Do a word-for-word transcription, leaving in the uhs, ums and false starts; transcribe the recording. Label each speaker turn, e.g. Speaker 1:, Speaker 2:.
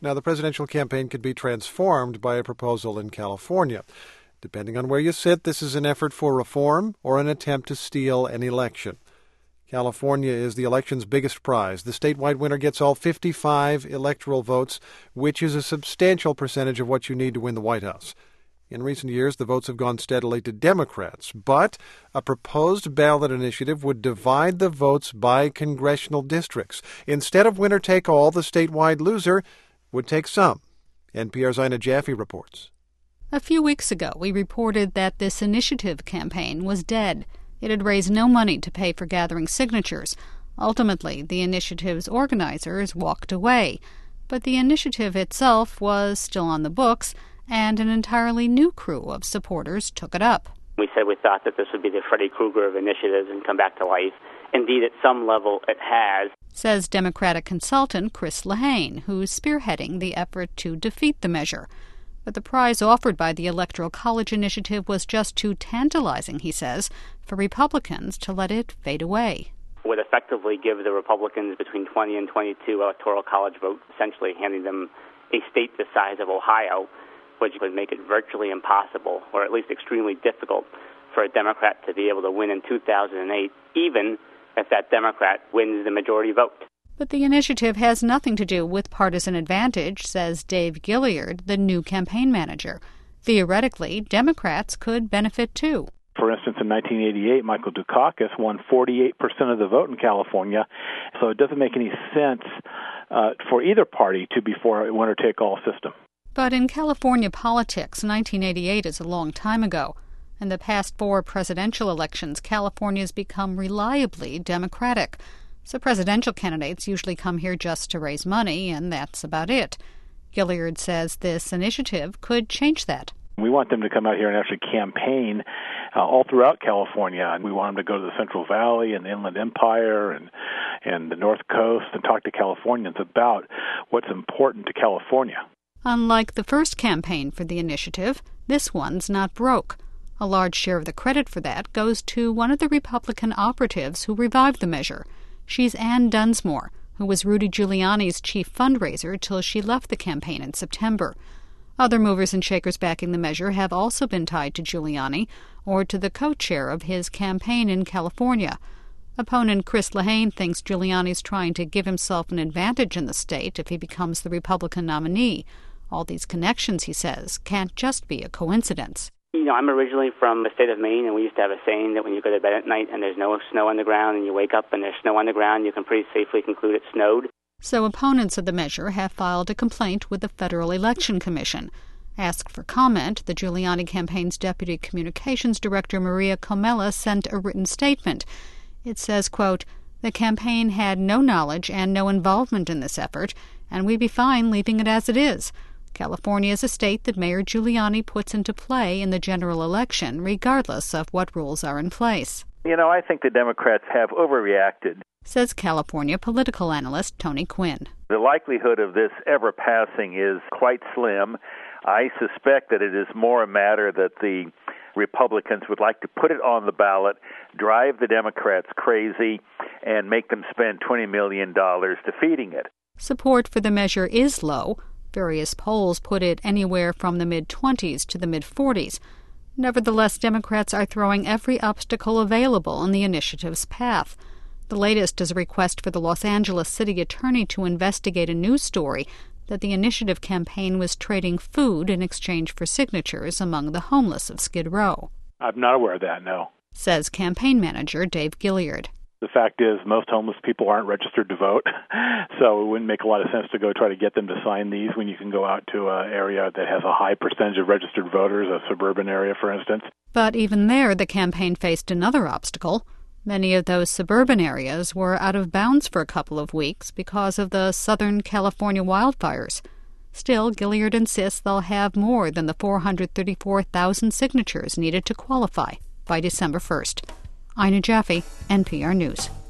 Speaker 1: Now, the presidential campaign could be transformed by a proposal in California. Depending on where you sit, this is an effort for reform or an attempt to steal an election. California is the election's biggest prize. The statewide winner gets all fifty-five electoral votes, which is a substantial percentage of what you need to win the White House. In recent years, the votes have gone steadily to Democrats, but a proposed ballot initiative would divide the votes by congressional districts. Instead of winner-take-all, the statewide loser would take some. N P R's Ina Jaffe reports.
Speaker 2: A few weeks ago, we reported that this initiative campaign was dead. It had raised no money to pay for gathering signatures. Ultimately, the initiative's organizers walked away. But the initiative itself was still on the books, and an entirely new crew of supporters took it up.
Speaker 3: We said we thought that this would be the Freddy Krueger of initiatives and come back to life. Indeed, at some level, it has.
Speaker 2: Says Democratic consultant Chris Lehane, who's spearheading the effort to defeat the measure. But the prize offered by the Electoral College Initiative was just too tantalizing, he says, for Republicans to let it fade away.
Speaker 3: It would effectively give the Republicans between twenty and twenty-two Electoral College votes, essentially handing them a state the size of Ohio, which would make it virtually impossible, or at least extremely difficult, for a Democrat to be able to win in two thousand eight, even if that Democrat wins the majority vote.
Speaker 2: But the initiative has nothing to do with partisan advantage, says Dave Gilliard, the new campaign manager. Theoretically, Democrats could benefit too.
Speaker 4: For instance, in nineteen eighty-eight, Michael Dukakis won forty-eight percent of the vote in California, so it doesn't make any sense uh, for either party to be for a winner-take-all system.
Speaker 2: But in California politics, nineteen eighty-eight is a long time ago. In the past four presidential elections, California's become reliably Democratic. So presidential candidates usually come here just to raise money, and that's about it. Gilliard says this initiative could change that.
Speaker 4: We want them to come out here and actually campaign uh, all throughout California. And we want them to go to the Central Valley and the Inland Empire and, and the North Coast and talk to Californians about what's important to California.
Speaker 2: Unlike the first campaign for the initiative, this one's not broke. A large share of the credit for that goes to one of the Republican operatives who revived the measure. She's Ann Dunsmore, who was Rudy Giuliani's chief fundraiser till she left the campaign in September. Other movers and shakers backing the measure have also been tied to Giuliani or to the co-chair of his campaign in California. Opponent Chris Lehane thinks Giuliani's trying to give himself an advantage in the state if he becomes the Republican nominee. All these connections, he says, can't just be a coincidence.
Speaker 3: You know, I'm originally from the state of Maine, and we used to have a saying that when you go to bed at night and there's no snow on the ground and you wake up and there's snow on the ground, you can pretty safely conclude it snowed.
Speaker 2: So opponents of the measure have filed a complaint with the Federal Election Commission. Asked for comment, the Giuliani campaign's Deputy Communications Director Maria Comella sent a written statement. It says, quote, "The campaign had no knowledge and no involvement in this effort, and we'd be fine leaving it as it is. California is a state that Mayor Giuliani puts into play in the general election, regardless of what rules are in place."
Speaker 5: You know, I think the Democrats have overreacted,
Speaker 2: says California political analyst Tony Quinn.
Speaker 5: The likelihood of this ever passing is quite slim. I suspect that it is more a matter that the Republicans would like to put it on the ballot, drive the Democrats crazy, and make them spend twenty million dollars defeating it.
Speaker 2: Support for the measure is low. Various polls put it anywhere from the mid-twenties to the mid-forties. Nevertheless, Democrats are throwing every obstacle available in the initiative's path. The latest is a request for the Los Angeles city attorney to investigate a news story that the initiative campaign was trading food in exchange for signatures among the homeless of Skid Row.
Speaker 4: I'm not aware of that, no.
Speaker 2: Says campaign manager Dave Gilliard.
Speaker 4: The fact is, most homeless people aren't registered to vote, so it wouldn't make a lot of sense to go try to get them to sign these when you can go out to an area that has a high percentage of registered voters, a suburban area, for instance.
Speaker 2: But even there, the campaign faced another obstacle. Many of those suburban areas were out of bounds for a couple of weeks because of the Southern California wildfires. Still, Gilliard insists they'll have more than the four hundred thirty-four thousand signatures needed to qualify by December first. Ina Jaffe, N P R News.